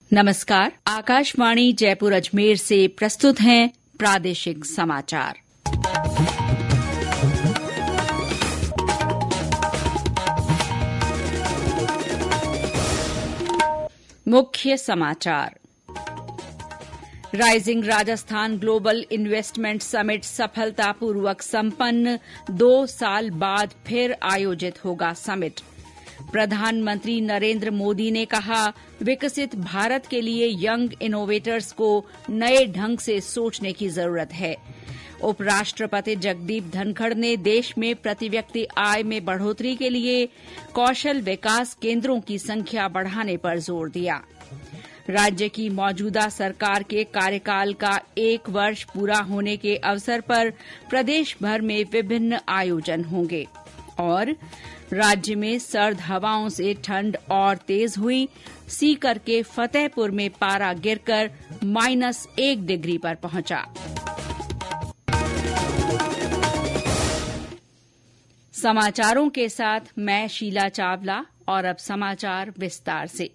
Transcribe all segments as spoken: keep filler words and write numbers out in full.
नमस्कार। आकाशवाणी जयपुर अजमेर से प्रस्तुत हैं प्रादेशिक समाचार। मुख्य समाचार। Rising Rajasthan global investment summit सफलतापूर्वक संपन्न, दो साल बाद फिर आयोजित होगा समिट। प्रधानमंत्री नरेंद्र मोदी ने कहा, विकसित भारत के लिए यंग इनोवेटर्स को नए ढंग से सोचने की जरूरत है। उपराष्ट्रपति जगदीप धनखड़ ने देश में प्रति व्यक्ति आय में बढ़ोतरी के लिए कौशल विकास केंद्रों की संख्या बढ़ाने पर जोर दिया। राज्य की मौजूदा सरकार के कार्यकाल का एक वर्ष पूरा होने के अवसर पर प्रदेश भर में विभिन्न आयोजन होंगे। और राज्य में सर्द हवाओं से ठंड और तेज हुई। सीकर के फतेहपुर में पारा गिरकर माइनस एक डिग्री पर पहुंचा। समाचारों के साथ मैं शीला चावला और अब समाचार विस्तार से।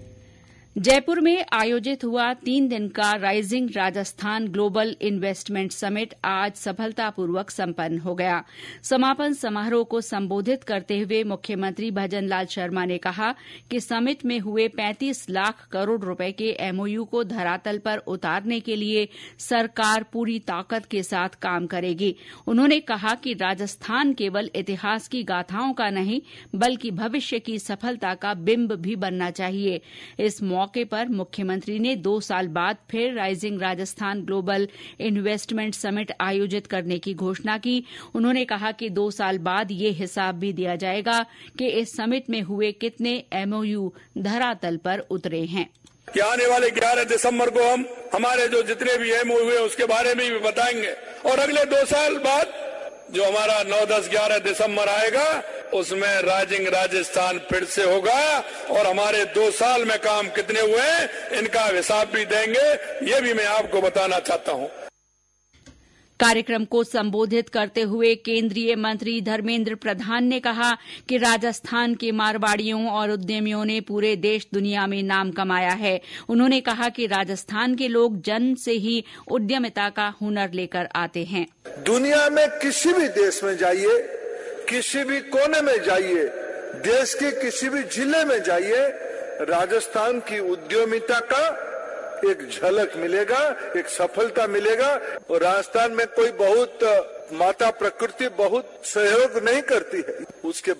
जयपुर में आयोजित हुआ तीन दिन का rising Rajasthan global investment summit आज सफलतापूर्वक संपन्न हो गया। समापन समारोह को संबोधित करते हुए मुख्यमंत्री भजनलाल शर्मा ने कहा कि समिट में हुए पैंतीस लाख करोड़ रुपए के एमओयू को धरातल पर उतारने के लिए सरकार पूरी ताकत के साथ काम करेगी। उन्होंने कहा कि राजस्थान केवल इतिहास की गाथाओं का नहीं, बल्कि भविष्य की सफलता का बिंब भी बनना चाहिए। इस मौके पर मुख्यमंत्री ने दो साल बाद फिर rising Rajasthan global investment summit आयोजित करने की घोषणा की। उन्होंने कहा कि दो साल बाद ये हिसाब भी दिया जाएगा कि इस समिट में हुए कितने एमओयू धरातल पर उतरे हैं। कि आने वाले ग्यारह दिसंबर को हम हमारे जो जितने भी एमओयू हुए उसके बारे में भी बताएंगे और अगले दो साल बाद जो हमारा नौ दस ग्यारह दिसंबर आएगा उसमें राइजिंग राजस्थान फिर से होगा और हमारे दो साल में काम कितने हुए इनका हिसाब भी देंगे, ये भी मैं आपको बताना चाहता हूं। कार्यक्रम को संबोधित करते हुए केंद्रीय मंत्री धर्मेंद्र प्रधान ने कहा कि राजस्थान के मारवाड़ियों और उद्यमियों ने पूरे देश दुनिया में नाम कमाया है। उन्होंने कहा कि राजस्थान के लोग जन्म से ही उद्यमिता का हुनर लेकर आते हैं। दुनिया में किसी भी देश में जाइए, किसी भी कोने में जाइए, देश के किसी भी जिले में जाइए, राजस्थान की उद्यमिता का एक झलक मिलेगा, एक सफलता मिलेगा। और राजस्थान में कोई बहुत माता प्रकृति बहुत सहयोग नहीं करती है, उसके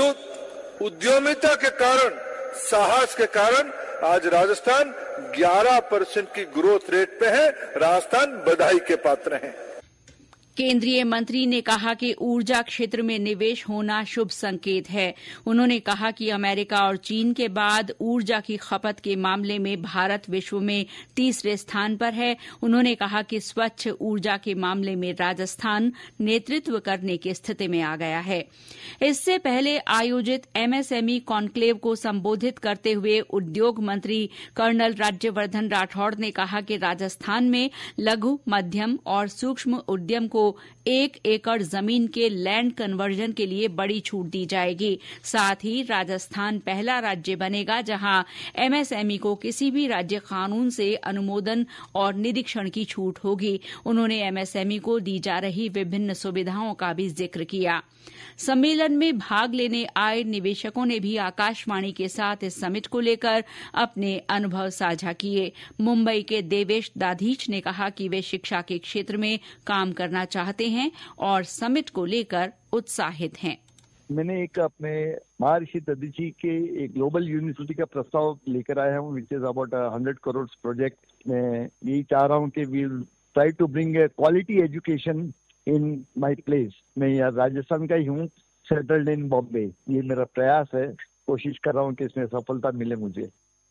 बावजूद उद्यमिता के कारण, साहस के कारण आज राजस्थान ग्यारह परसेंट की ग्रोथ रेट पे है। राजस्थान बधाई के पात्र है। केंद्रीय मंत्री ने कहा कि ऊर्जा क्षेत्र में निवेश होना शुभ संकेत है। उन्होंने कहा कि अमेरिका और चीन के बाद ऊर्जा की खपत के मामले में भारत विश्व में तीसरे स्थान पर है। उन्होंने कहा कि स्वच्छ ऊर्जा के मामले में राजस्थान नेतृत्व करने की स्थिति में आ गया है। इससे पहले आयोजित एमएसएमई कॉन्क्लेव को संबोधित करते हुए उद्योग मंत्री कर्नल राज्यवर्धन राठौड़ ने कहा कि राजस्थान में लघु, मध्यम और सूक्ष्म उद्यम को एक एकड़ जमीन के लैंड कन्वर्जन के लिए बड़ी छूट दी जाएगी। साथ ही राजस्थान पहला राज्य बनेगा जहां एमएसएमई को किसी भी राज्य कानून से अनुमोदन और निरीक्षण की छूट होगी। उन्होंने एमएसएमई को दी जा रही विभिन्न सुविधाओं का भी जिक्र किया। सम्मेलन में भाग लेने आए निवेशकों ने भी आकाशवाणी के साथ इस समिट को लेकर अपने अनुभव साझा किए। मुंबई के देवेश दाधीच ने कहा कि वे शिक्षा के क्षेत्र में काम करना चाहते हैं और समिट को लेकर उत्साहित हैं। मैंने एक अपने महर्षि दधीची के एक ग्लोबल यूनिवर्सिटी का प्रस्ताव लेकर आया हूँ, which is about hundred crore project. मैं यही चाह रहा हूँ कि we try to bring a quality education in my place. मैं यहाँ राजस्थान का ही हूँ, सेटल्ड इन बॉम्बे। ये मेरा प्रयास है, कोशिश कर रहा हूँ कि इसमें सफलता मिले मुझे।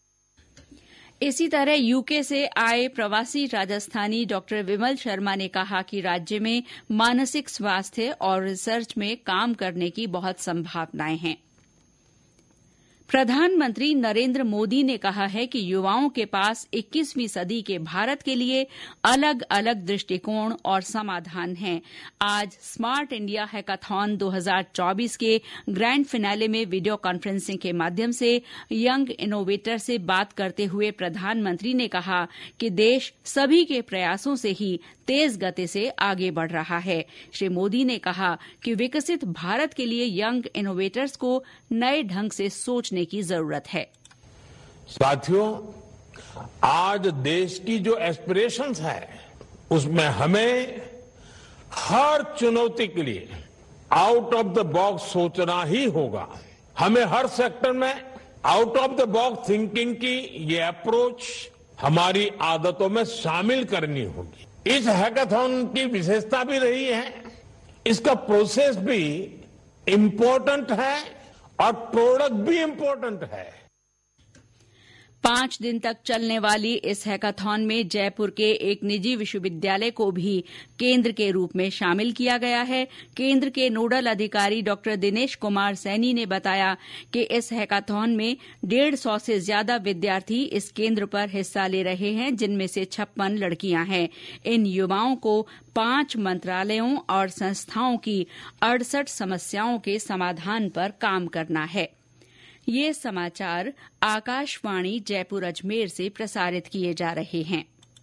इसी तरह यूके से आए प्रवासी राजस्थानी डॉक्टर विमल शर्मा ने कहा कि राज्य में मानसिक स्वास्थ्य और रिसर्च में काम करने की बहुत संभावनाएं हैं। प्रधानमंत्री नरेंद्र मोदी ने कहा है कि युवाओं के पास इक्कीसवीं सदी के भारत के लिए अलग अलग दृष्टिकोण और समाधान हैं। आज स्मार्ट इंडिया हैकाथॉन दो हज़ार चौबीस के ग्रैंड फिनाले में वीडियो कॉन्फ्रेंसिंग के माध्यम से यंग इनोवेटर से बात करते हुए प्रधानमंत्री ने कहा कि देश सभी के प्रयासों से ही तेज गति से आगे बढ़ रहा है। श्री मोदी ने कहा कि विकसित भारत के लिए यंग इनोवेटर्स को नए ढंग से सोचने की जरूरत है। साथियों, आज देश की जो एस्पिरेशंस है उसमें हमें हर चुनौती के लिए आउट ऑफ द बॉक्स सोचना ही होगा। हमें हर सेक्टर में out of the box thinking की ये अप्रोच हमारी आदतों में शामिल करनी होगी। इस हैकाथॉन की विशेषता भी रही है, इसका प्रोसेस भी इम्पोर्टेंट है और प्रोडक्ट भी इम्पोर्टेंट है। पांच दिन तक चलने वाली इस हैकाथॉन में जयपुर के एक निजी विश्वविद्यालय को भी केंद्र के रूप में शामिल किया गया है। केंद्र के नोडल अधिकारी डॉक्टर दिनेश कुमार सैनी ने बताया कि इस हैकाथॉन में डेढ़ सौ से ज्यादा विद्यार्थी इस केंद्र पर हिस्सा ले रहे हैं, जिनमें से छप्पन लड़कियां हैं। इन युवाओं को पांच मंत्रालयों और संस्थाओं की अड़सठ समस्याओं के समाधान पर काम करना है। ये समाचार आकाशवाणी जयपुर अजमेर से प्रसारित किए जा रहे हैं।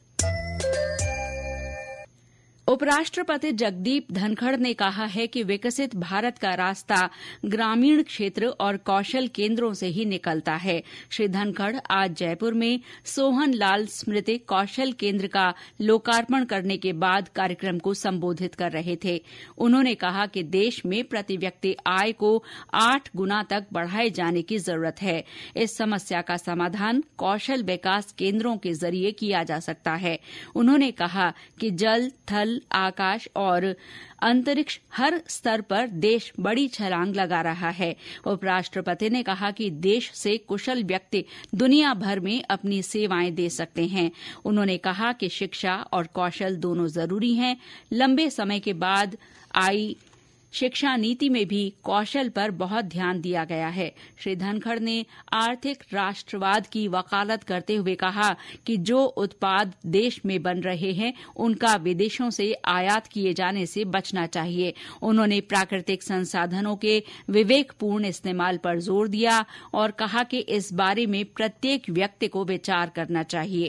उपराष्ट्रपति जगदीप धनखड़ ने कहा है कि विकसित भारत का रास्ता ग्रामीण क्षेत्र और कौशल केंद्रों से ही निकलता है। श्री धनखड़ आज जयपुर में सोहन लाल स्मृति कौशल केंद्र का लोकार्पण करने के बाद कार्यक्रम को संबोधित कर रहे थे। उन्होंने कहा कि देश में प्रति व्यक्ति आय को आठ गुना तक बढ़ाए जाने की जरूरत है। इस समस्या का समाधान कौशल विकास केंद्रों के जरिए किया जा सकता है। उन्होंने कहा कि जल, थल, आकाश और अंतरिक्ष हर स्तर पर देश बड़ी छलांग लगा रहा है। उपराष्ट्रपति ने कहा कि देश से कुशल व्यक्ति दुनिया भर में अपनी सेवाएं दे सकते हैं। उन्होंने कहा कि शिक्षा और कौशल दोनों जरूरी हैं। लंबे समय के बाद आई शिक्षा नीति में भी कौशल पर बहुत ध्यान दिया गया है। श्री धनखड़ ने आर्थिक राष्ट्रवाद की वकालत करते हुए कहा कि जो उत्पाद देश में बन रहे हैं उनका विदेशों से आयात किए जाने से बचना चाहिए। उन्होंने प्राकृतिक संसाधनों के विवेकपूर्ण इस्तेमाल पर जोर दिया और कहा कि इस बारे में प्रत्येक व्यक्ति को विचार करना चाहिए।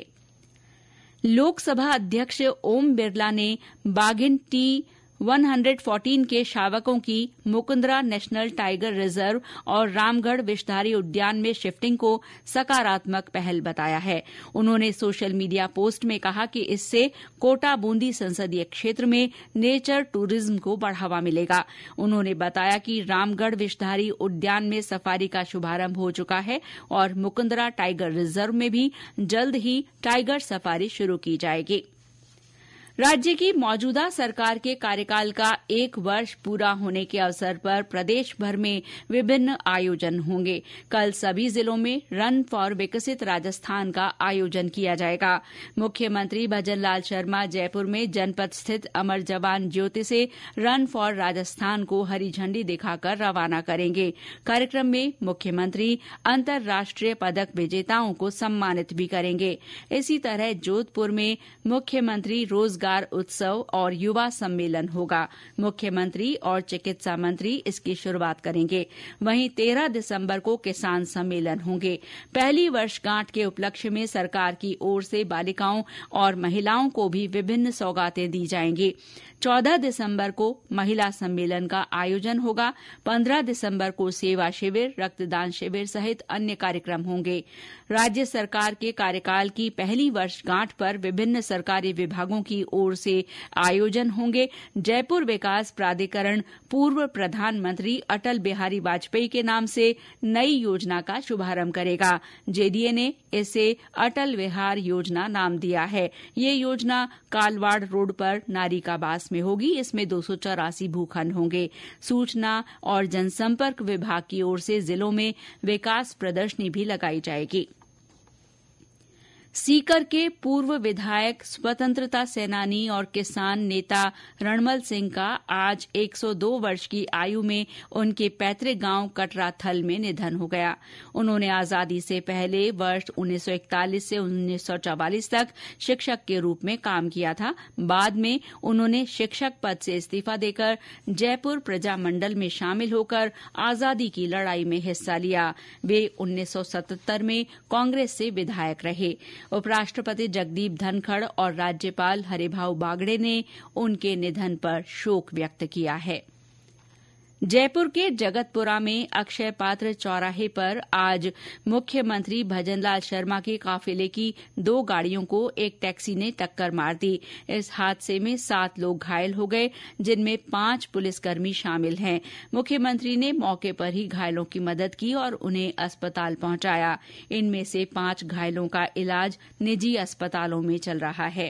लोकसभा अध्यक्ष ओम बिरला ने बाघिन टी एक सौ चौदह के शावकों की मुकुंदरा नेशनल टाइगर रिजर्व और रामगढ़ विषधारी उद्यान में शिफ्टिंग को सकारात्मक पहल बताया है। उन्होंने सोशल मीडिया पोस्ट में कहा कि इससे कोटा बूंदी संसदीय क्षेत्र में नेचर टूरिज्म को बढ़ावा मिलेगा। उन्होंने बताया कि रामगढ़ विषधारी उद्यान में सफारी का शुभारंभ हो चुका है और मुकुंदरा टाइगर रिजर्व में भी जल्द ही टाइगर सफारी शुरू की जाएगी। राज्य की मौजूदा सरकार के कार्यकाल का एक वर्ष पूरा होने के अवसर पर प्रदेश भर में विभिन्न आयोजन होंगे। कल सभी जिलों में रन फॉर विकसित राजस्थान का आयोजन किया जाएगा। मुख्यमंत्री भजन लाल शर्मा जयपुर में जनपद स्थित अमर जवान ज्योति से रन फॉर राजस्थान को हरी झंडी दिखाकर रवाना करेंगे। कार्यक्रम में मुख्यमंत्री अंतर्राष्ट्रीय पदक विजेताओं को सम्मानित भी करेंगे। इसी तरह जोधपुर में मुख्यमंत्री रोजगार उत्सव और युवा सम्मेलन होगा। मुख्यमंत्री और चिकित्सा मंत्री इसकी शुरुआत करेंगे। वहीं तेरह दिसंबर को किसान सम्मेलन होंगे। पहली वर्षगांठ के उपलक्ष्य में सरकार की ओर से बालिकाओं और महिलाओं को भी विभिन्न सौगातें दी जाएंगी। चौदह दिसंबर को महिला सम्मेलन का आयोजन होगा। पंद्रह दिसंबर को सेवा शिविर, रक्तदान शिविर सहित अन्य कार्यक्रम होंगे। राज्य सरकार के कार्यकाल की पहली वर्षगांठ पर विभिन्न सरकारी विभागों की ओर से आयोजन होंगे। जयपुर विकास प्राधिकरण पूर्व प्रधानमंत्री अटल बिहारी वाजपेयी के नाम से नई योजना का शुभारंभ करेगा। जेडीए ने इसे अटल विहार योजना नाम दिया है। ये योजना कालवाड़ रोड पर नारी का बास में होगी। इसमें दो सौ चौरासी भूखंड होंगे। सूचना और जनसंपर्क विभाग की ओर से जिलों में विकास प्रदर्शनी भी लगाई जाएगी। सीकर के पूर्व विधायक, स्वतंत्रता सेनानी और किसान नेता रणमल सिंह का आज एक सौ दो वर्ष की आयु में उनके पैतृक गांव कटराथल में निधन हो गया। उन्होंने आजादी से पहले वर्ष उन्नीस सौ इकतालीस से उन्नीस सौ चौवालीस तक शिक्षक के रूप में काम किया था। बाद में उन्होंने शिक्षक पद से इस्तीफा देकर जयपुर प्रजामंडल में शामिल होकर आजादी की लड़ाई में हिस्सा लिया। वे उन्नीस सौ सतहत्तर में कांग्रेस से विधायक रहे। उपराष्ट्रपति जगदीप धनखड़ और राज्यपाल हरिभाऊ बागड़े ने उनके निधन पर शोक व्यक्त किया है। जयपुर के जगतपुरा में अक्षय पात्र चौराहे पर आज मुख्यमंत्री भजनलाल शर्मा के काफिले की दो गाड़ियों को एक टैक्सी ने टक्कर मार दी। इस हादसे में सात लोग घायल हो गए, जिनमें पांच पुलिसकर्मी शामिल हैं। मुख्यमंत्री ने मौके पर ही घायलों की मदद की और उन्हें अस्पताल पहुंचाया। इनमें से पांच घायलों का इलाज निजी अस्पतालों में चल रहा है।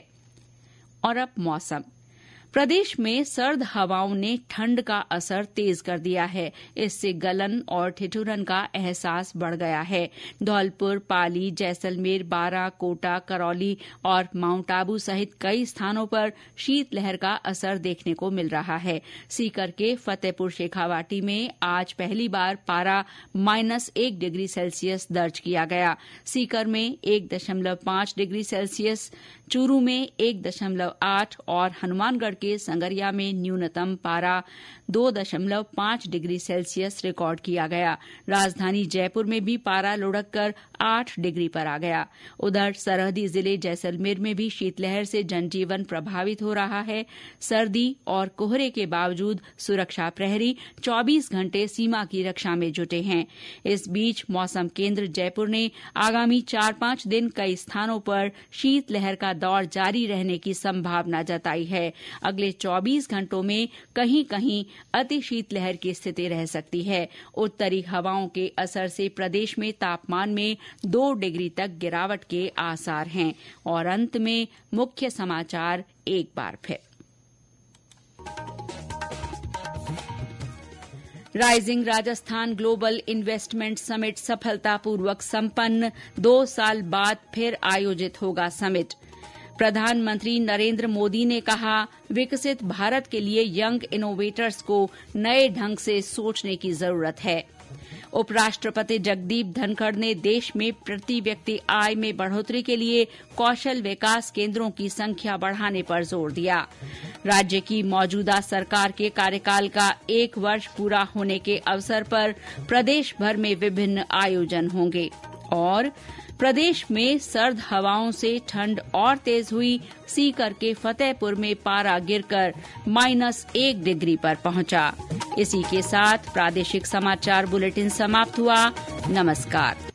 और अब मौसम। प्रदेश में सर्द हवाओं ने ठंड का असर तेज कर दिया है। इससे गलन और ठिठुरन का एहसास बढ़ गया है। धौलपुर, पाली, जैसलमेर, बारां, कोटा, करौली और माउंट आबू सहित कई स्थानों पर शीतलहर का असर देखने को मिल रहा है। सीकर के फतेहपुर शेखावाटी में आज पहली बार पारा माइनस एक डिग्री सेल्सियस दर्ज किया गया। सीकर में एक दशमलव पांच डिग्री सेल्सियस, चूरू में एक दशमलव आठ और हनुमानगढ़ के संगरिया में न्यूनतम पारा दो दशमलव पांच डिग्री सेल्सियस रिकॉर्ड किया गया। राजधानी जयपुर में भी पारा लुढ़क कर आठ डिग्री पर आ गया। उधर सरहदी जिले जैसलमेर में भी शीतलहर से जनजीवन प्रभावित हो रहा है। सर्दी और कोहरे के बावजूद सुरक्षा प्रहरी चौबीस घंटे सीमा की रक्षा में जुटे हैं। इस बीच मौसम केंद्र जयपुर ने आगामी चार पांच दिन कई स्थानों पर शीतलहर का दौर जारी रहने की संभावना जताई है। अगले चौबीस घंटों में कहीं कहीं अति शीतलहर की स्थिति रह सकती है। उत्तरी हवाओं के असर से प्रदेश में तापमान में दो डिग्री तक गिरावट के आसार हैं। और अंत में मुख्य समाचार एक बार फिर। Rising Rajasthan global investment summit सफलतापूर्वक संपन्न। दो साल बाद फिर आयोजित होगा समिट। प्रधानमंत्री नरेंद्र मोदी ने कहा, विकसित भारत के लिए यंग इनोवेटर्स को नए ढंग से सोचने की जरूरत है। उपराष्ट्रपति जगदीप धनखड़ ने देश में प्रति व्यक्ति आय में बढ़ोतरी के लिए कौशल विकास केंद्रों की संख्या बढ़ाने पर जोर दिया। राज्य की मौजूदा सरकार के कार्यकाल का एक वर्ष पूरा होने के अवसर पर प्रदेश भर में विभिन्न आयोजन होंगे। और प्रदेश में सर्द हवाओं से ठंड और तेज हुई। सीकर के फतेहपुर में पारा गिरकर माइनस एक डिग्री पर पहुंचा। इसी के साथ प्रादेशिक समाचार बुलेटिन समाप्त हुआ। नमस्कार।